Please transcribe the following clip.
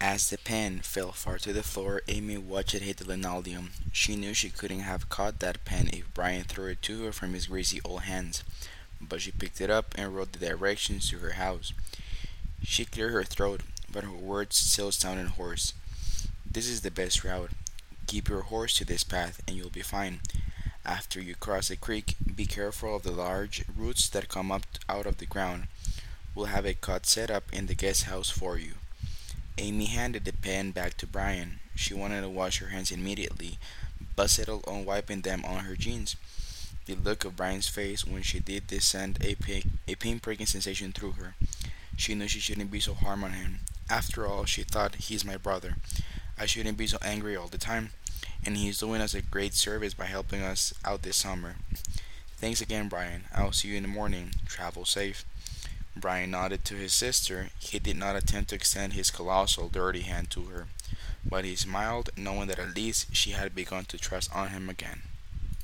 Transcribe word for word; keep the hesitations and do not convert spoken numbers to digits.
As the pen fell far to the floor, Amy watched it hit the linoleum. She knew she couldn't have caught that pen if Brian threw it to her from his greasy old hands, but she picked it up and wrote the directions to her house. She cleared her throat, but her words still sounded hoarse. This is the best route. Keep your horse to this path, and you'll be fine. After you cross the creek, be careful of the large roots that come up out of the ground. We'll have a cot set up in the guest house for you. Amy handed the pen back to Brian. She wanted to wash her hands immediately, but settled on wiping them on her jeans. The look of Brian's face when she did this sent a, pain, a pain-pricking sensation through her. She knew she shouldn't be so hard on him. After all, she thought, he's my brother. I shouldn't be so angry all the time. And he's doing us a great service by helping us out this summer. Thanks again, Brian. I'll see you in the morning. Travel safe. Brian nodded to his sister. He did not attempt to extend his colossal, dirty hand to her, but he smiled, knowing that at least she had begun to trust on him again.